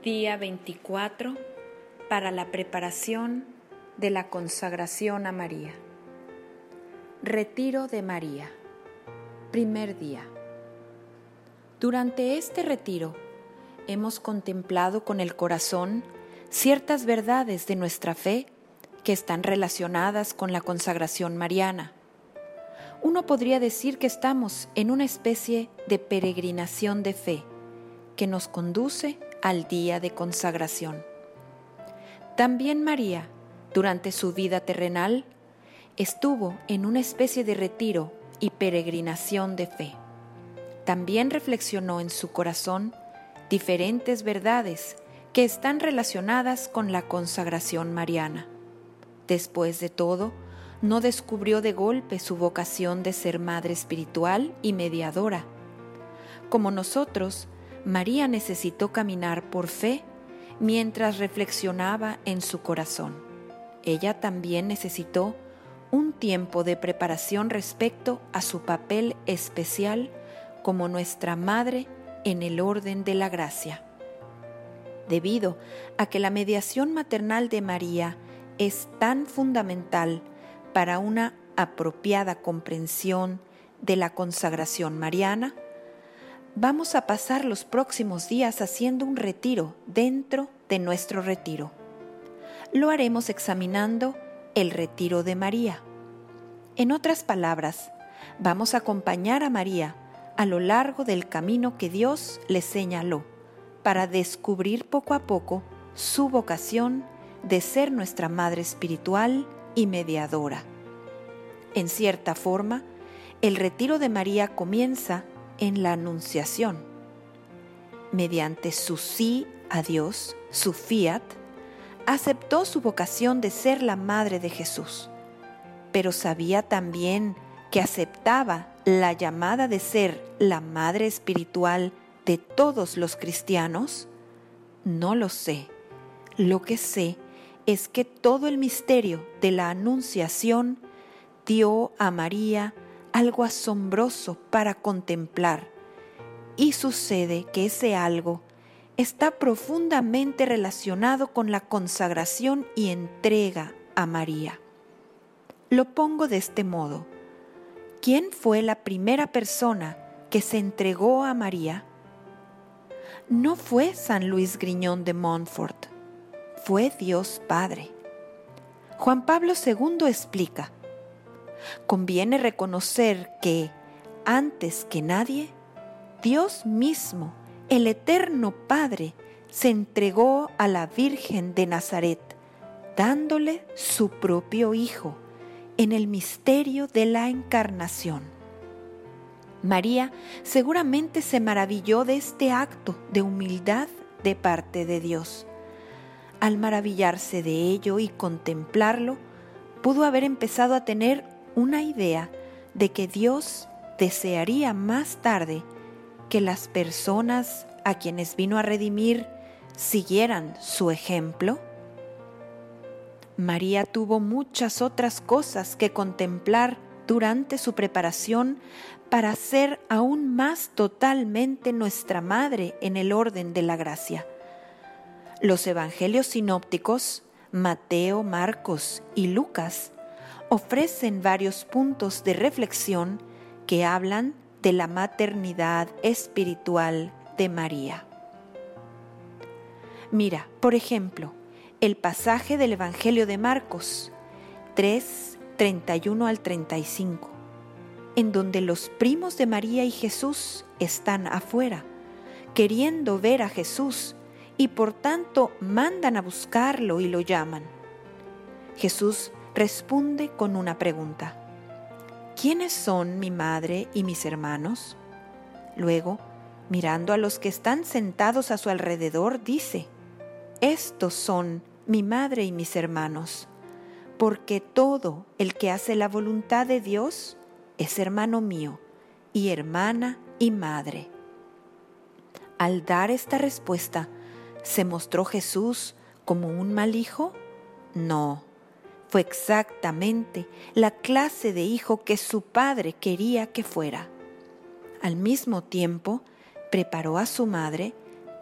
Día 24 para la preparación de la consagración a María. Retiro de María. Primer día. Durante este retiro hemos contemplado con el corazón ciertas verdades de nuestra fe que están relacionadas con la consagración mariana. Uno podría decir que estamos en una especie de peregrinación de fe que nos conduce al día de consagración. También María, durante su vida terrenal, estuvo en una especie de retiro y peregrinación de fe. También reflexionó en su corazón diferentes verdades que están relacionadas con la consagración mariana. Después de todo, no descubrió de golpe su vocación de ser madre espiritual y mediadora. Como nosotros, María necesitó caminar por fe mientras reflexionaba en su corazón. Ella también necesitó un tiempo de preparación respecto a su papel especial como nuestra madre en el orden de la gracia. Debido a que la mediación maternal de María es tan fundamental para una apropiada comprensión de la consagración mariana, vamos a pasar los próximos días haciendo un retiro dentro de nuestro retiro. Lo haremos examinando el retiro de María. En otras palabras, vamos a acompañar a María a lo largo del camino que Dios le señaló para descubrir poco a poco su vocación de ser nuestra madre espiritual y mediadora. En cierta forma, el retiro de María comienza en la Anunciación. Mediante su sí a Dios, su fiat, aceptó su vocación de ser la madre de Jesús, pero sabía también que aceptaba la llamada de ser la madre espiritual de todos los cristianos. No lo sé. Lo que sé es que todo el misterio de la Anunciación dio a María algo asombroso para contemplar, y sucede que ese algo está profundamente relacionado con la consagración y entrega a María. Lo pongo de este modo: ¿quién fue la primera persona que se entregó a María? No fue San Luis Griñón de Montfort, fue Dios Padre. Juan Pablo II explica: conviene reconocer que, antes que nadie, Dios mismo, el Eterno Padre, se entregó a la Virgen de Nazaret, dándole su propio Hijo en el misterio de la Encarnación. María seguramente se maravilló de este acto de humildad de parte de Dios. Al maravillarse de ello y contemplarlo, pudo haber empezado a tener una idea de que Dios desearía más tarde que las personas a quienes vino a redimir siguieran su ejemplo. María tuvo muchas otras cosas que contemplar durante su preparación para ser aún más totalmente nuestra madre en el orden de la gracia. Los evangelios sinópticos, Mateo, Marcos y Lucas, ofrecen varios puntos de reflexión que hablan de la maternidad espiritual de María. Mira, por ejemplo, el pasaje del Evangelio de Marcos 3, 31 al 35, en donde los primos de María y Jesús están afuera, queriendo ver a Jesús, y por tanto mandan a buscarlo y lo llaman. Jesús responde con una pregunta: ¿quiénes son mi madre y mis hermanos? Luego, mirando a los que están sentados a su alrededor, dice: estos son mi madre y mis hermanos, porque todo el que hace la voluntad de Dios es hermano mío, y hermana y madre. Al dar esta respuesta, ¿se mostró Jesús como un mal hijo? No. Fue exactamente la clase de hijo que su padre quería que fuera. Al mismo tiempo, preparó a su madre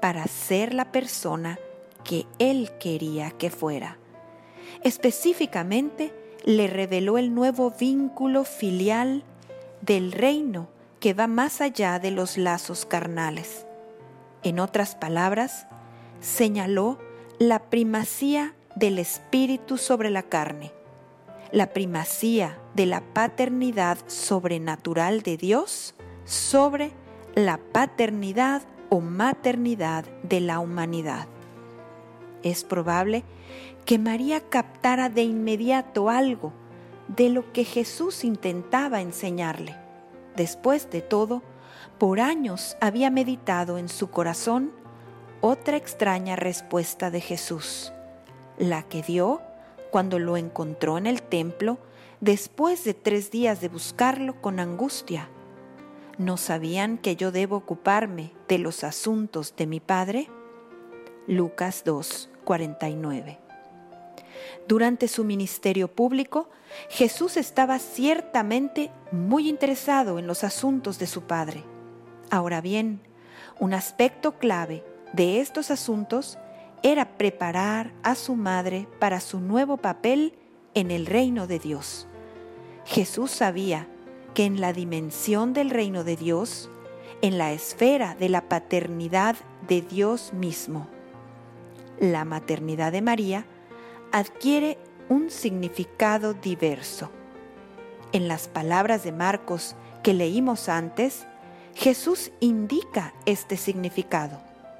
para ser la persona que Él quería que fuera. Específicamente, le reveló el nuevo vínculo filial del reino que va más allá de los lazos carnales. En otras palabras, señaló la primacía del espíritu sobre la carne, la primacía de la paternidad sobrenatural de Dios sobre la paternidad o maternidad de la humanidad. Es probable que María captara de inmediato algo de lo que Jesús intentaba enseñarle. Después de todo, por años había meditado en su corazón otra extraña respuesta de Jesús, la que dio cuando lo encontró en el templo después de 3 días de buscarlo con angustia. ¿No sabían que yo debo ocuparme de los asuntos de mi Padre? Lucas 2:49. Durante su ministerio público, Jesús estaba ciertamente muy interesado en los asuntos de su Padre. Ahora bien, un aspecto clave de estos asuntos era preparar a su madre para su nuevo papel en el reino de Dios. Jesús sabía que en la dimensión del reino de Dios, en la esfera de la paternidad de Dios mismo, la maternidad de María adquiere un significado diverso. En las palabras de Marcos que leímos antes, Jesús indica este significado.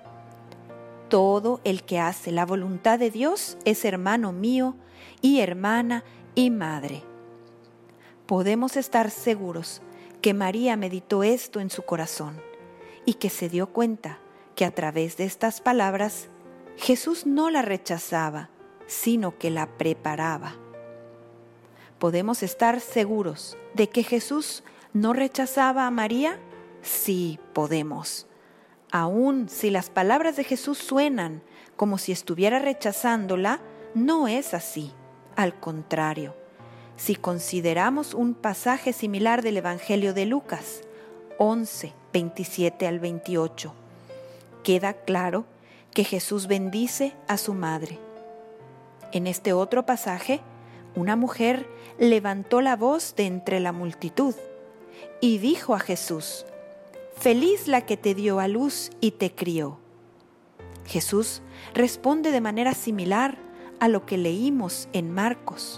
Todo el que hace la voluntad de Dios es hermano mío y hermana y madre. Podemos estar seguros que María meditó esto en su corazón y que se dio cuenta que a través de estas palabras Jesús no la rechazaba, sino que la preparaba. ¿Podemos estar seguros de que Jesús no rechazaba a María? Sí, podemos. Aun si las palabras de Jesús suenan como si estuviera rechazándola, no es así. Al contrario, si consideramos un pasaje similar del Evangelio de Lucas 11, 27 al 28, queda claro que Jesús bendice a su madre. En este otro pasaje, una mujer levantó la voz de entre la multitud y dijo a Jesús: «Feliz la que te dio a luz y te crió». Jesús responde de manera similar a lo que leímos en Marcos.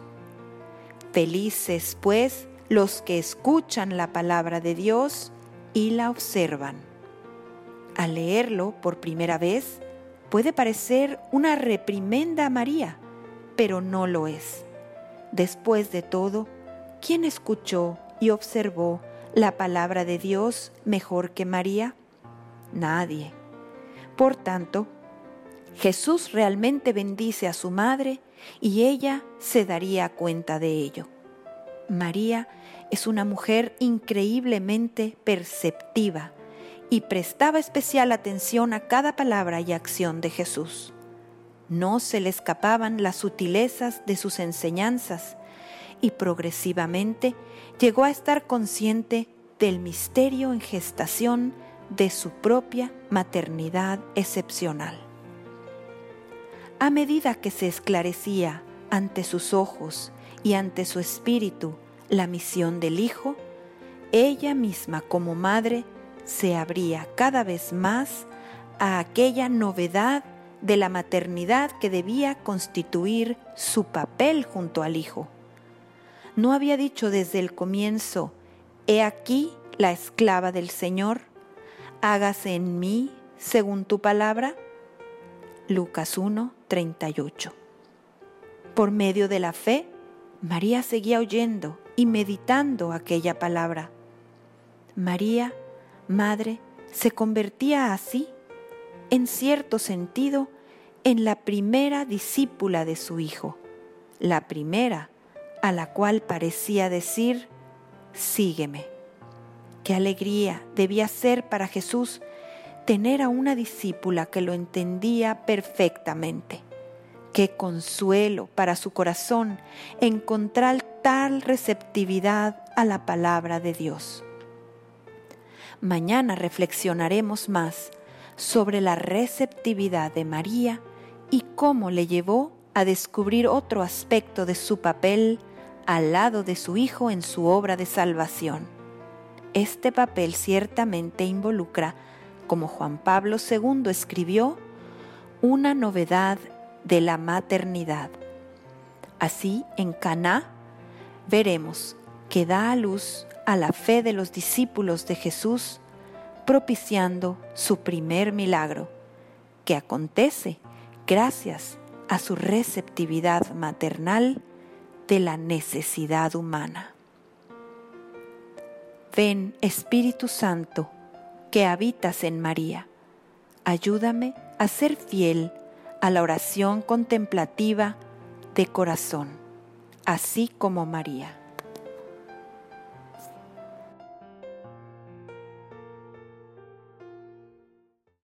Felices, pues, los que escuchan la palabra de Dios y la observan. Al leerlo por primera vez, puede parecer una reprimenda a María, pero no lo es. Después de todo, ¿quién escuchó y observó la palabra de Dios mejor que María? Nadie. Por tanto, Jesús realmente bendice a su madre y ella se daría cuenta de ello. María es una mujer increíblemente perceptiva y prestaba especial atención a cada palabra y acción de Jesús. No se le escapaban las sutilezas de sus enseñanzas y progresivamente llegó a estar consciente del misterio en gestación de su propia maternidad excepcional. A medida que se esclarecía ante sus ojos y ante su espíritu la misión del Hijo, ella misma como madre se abría cada vez más a aquella novedad de la maternidad que debía constituir su papel junto al Hijo. ¿No había dicho desde el comienzo: «He aquí la esclava del Señor, hágase en mí según tu palabra»? Lucas 1:38. Por medio de la fe, María seguía oyendo y meditando aquella palabra. María, madre, se convertía así, en cierto sentido, en la primera discípula de su Hijo, la primera a la cual parecía decir: «Sígueme». Qué alegría debía ser para Jesús tener a una discípula que lo entendía perfectamente. Qué consuelo para su corazón encontrar tal receptividad a la palabra de Dios. Mañana reflexionaremos más sobre la receptividad de María y cómo le llevó a descubrir otro aspecto de su papel al lado de su Hijo en su obra de salvación. Este papel ciertamente involucra, como Juan Pablo II escribió, una novedad de la maternidad. Así, en Caná, veremos que da a luz a la fe de los discípulos de Jesús, propiciando su primer milagro, que acontece gracias a su receptividad maternal de la necesidad humana. Ven, Espíritu Santo, que habitas en María, ayúdame a ser fiel a la oración contemplativa de corazón, así como María.